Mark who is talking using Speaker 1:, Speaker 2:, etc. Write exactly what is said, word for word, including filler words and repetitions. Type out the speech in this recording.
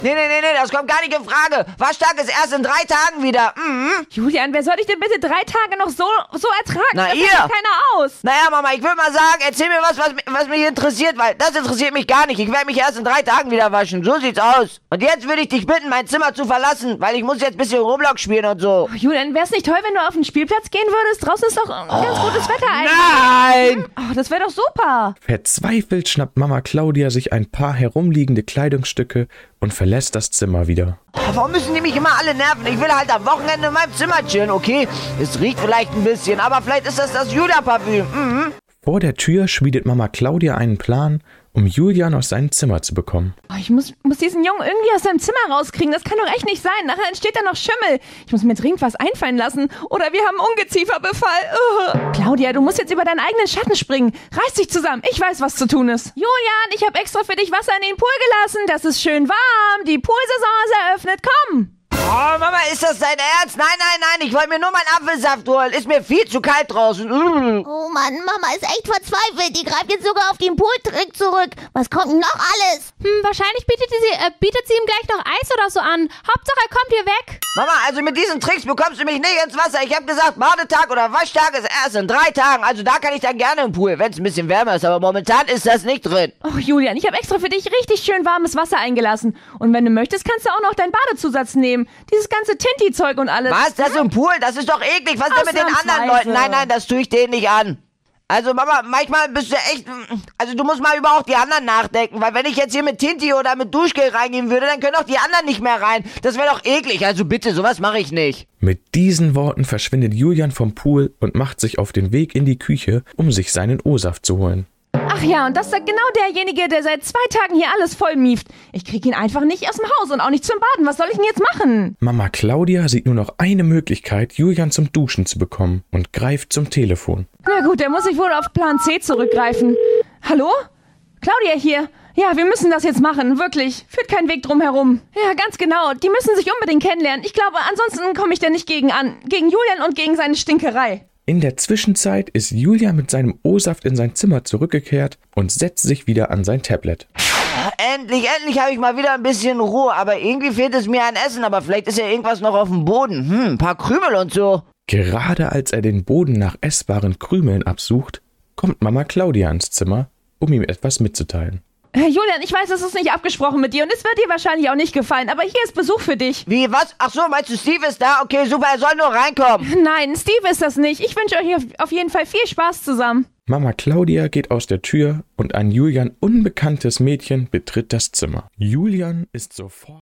Speaker 1: Nee, nee, nee, nee, das kommt gar nicht in Frage. Waschtag ist erst in drei Tagen wieder. Mhm.
Speaker 2: Julian, wer soll dich denn bitte drei Tage noch so, so ertragen?
Speaker 1: Na,
Speaker 2: das
Speaker 1: ihr.
Speaker 2: hält doch keiner aus.
Speaker 1: Naja, Mama, ich würde mal sagen, erzähl mir was, was, was mich interessiert, weil das interessiert mich gar nicht. Ich werde mich erst in drei Tagen wieder waschen. So sieht's aus. Und jetzt würde ich dich bitten, mein Zimmer zu verlassen, weil ich muss jetzt ein bisschen Roblox spielen und so.
Speaker 2: Oh, Julian, wär's nicht toll, wenn du auf den Spielplatz gehen würdest? Draußen ist doch ein ganz
Speaker 1: Oh,
Speaker 2: gutes Wetter eigentlich.
Speaker 1: Nein!
Speaker 2: Oh, das wäre doch super.
Speaker 3: Verzweifelt schnappt Mama Claudia sich ein paar herumliegende Kleidungsstücke und verlässt das Zimmer wieder.
Speaker 1: Warum müssen die mich immer alle nerven? Ich will halt am Wochenende in meinem Zimmer chillen, okay? Es riecht vielleicht ein bisschen, aber vielleicht ist das das Julia-Parfüm. Mhm.
Speaker 3: Vor der Tür schmiedet Mama Claudia einen Plan, um Julian aus seinem Zimmer zu bekommen.
Speaker 2: Oh, ich muss, muss diesen Jungen irgendwie aus seinem Zimmer rauskriegen. Das kann doch echt nicht sein. Nachher entsteht da noch Schimmel. Ich muss mir dringend was einfallen lassen. Oder wir haben einen Ungezieferbefall. Ugh. Claudia, du musst jetzt über deinen eigenen Schatten springen. Reiß dich zusammen. Ich weiß, was zu tun ist. Julian, ich habe extra für dich Wasser in den Pool gelassen. Das ist schön warm. Die Poolsaison ist eröffnet. Komm.
Speaker 1: Oh, Mama, ist das dein Ernst? Nein, nein, nein, ich wollte mir nur meinen Apfelsaft holen. Ist mir viel zu kalt draußen. Mm.
Speaker 4: Oh Mann, Mama ist echt verzweifelt. Die greift jetzt sogar auf den Pooltrick zurück. Was kommt denn noch alles?
Speaker 5: Hm, wahrscheinlich bietet sie, äh, bietet sie ihm gleich noch Eis oder so an. Hauptsache, er kommt hier weg.
Speaker 1: Mama, also mit diesen Tricks bekommst du mich nicht ins Wasser. Ich habe gesagt, Badetag oder Waschtag ist erst in drei Tagen. Also da kann ich dann gerne im Pool, wenn es ein bisschen wärmer ist. Aber momentan ist das nicht drin.
Speaker 2: Oh, Julian, ich habe extra für dich richtig schön warmes Wasser eingelassen. Und wenn du möchtest, kannst du auch noch deinen Badezusatz nehmen. Dieses ganze Tinti-Zeug und alles.
Speaker 1: Was? Das im Pool? Das ist doch eklig. Was ist denn mit den anderen Leuten? Nein, nein, das tue ich denen nicht an. Also Mama, manchmal bist du echt... Also du musst mal über auch die anderen nachdenken. Weil wenn ich jetzt hier mit Tinti oder mit Duschgel reingehen würde, dann können auch die anderen nicht mehr rein. Das wäre doch eklig. Also bitte, sowas mache ich nicht.
Speaker 3: Mit diesen Worten verschwindet Julian vom Pool und macht sich auf den Weg in die Küche, um sich seinen O-Saft zu holen.
Speaker 2: Ach ja, und das sagt genau derjenige, der seit zwei Tagen hier alles voll mieft. Ich krieg ihn einfach nicht aus dem Haus und auch nicht zum Baden. Was soll ich denn jetzt machen?
Speaker 3: Mama Claudia sieht nur noch eine Möglichkeit, Julian zum Duschen zu bekommen und greift zum Telefon.
Speaker 2: Na gut, der muss sich wohl auf Plan C zurückgreifen. Hallo? Claudia hier. Ja, wir müssen das jetzt machen, wirklich. Führt kein Weg drum herum. Ja, ganz genau. Die müssen sich unbedingt kennenlernen. Ich glaube, ansonsten komme ich da nicht gegen an. Gegen Julian und gegen seine Stinkerei.
Speaker 3: In der Zwischenzeit ist Julian mit seinem O-Saft in sein Zimmer zurückgekehrt und setzt sich wieder an sein Tablet.
Speaker 1: Endlich, endlich habe ich mal wieder ein bisschen Ruhe. Aber irgendwie fehlt es mir an Essen. Aber vielleicht ist ja irgendwas noch auf dem Boden. Hm, ein paar Krümel und so.
Speaker 3: Gerade als er den Boden nach essbaren Krümeln absucht, kommt Mama Claudia ins Zimmer, um ihm etwas mitzuteilen.
Speaker 2: Äh, Julian, ich weiß, das ist nicht abgesprochen mit dir und es wird dir wahrscheinlich auch nicht gefallen, aber hier ist Besuch für dich.
Speaker 1: Wie, was? Ach so, meinst du, Steve ist da? Okay, super, er soll nur reinkommen.
Speaker 2: Nein, Steve ist das nicht. Ich wünsche euch auf jeden Fall viel Spaß zusammen.
Speaker 3: Mama Claudia geht aus der Tür und ein Julian unbekanntes Mädchen betritt das Zimmer. Julian ist sofort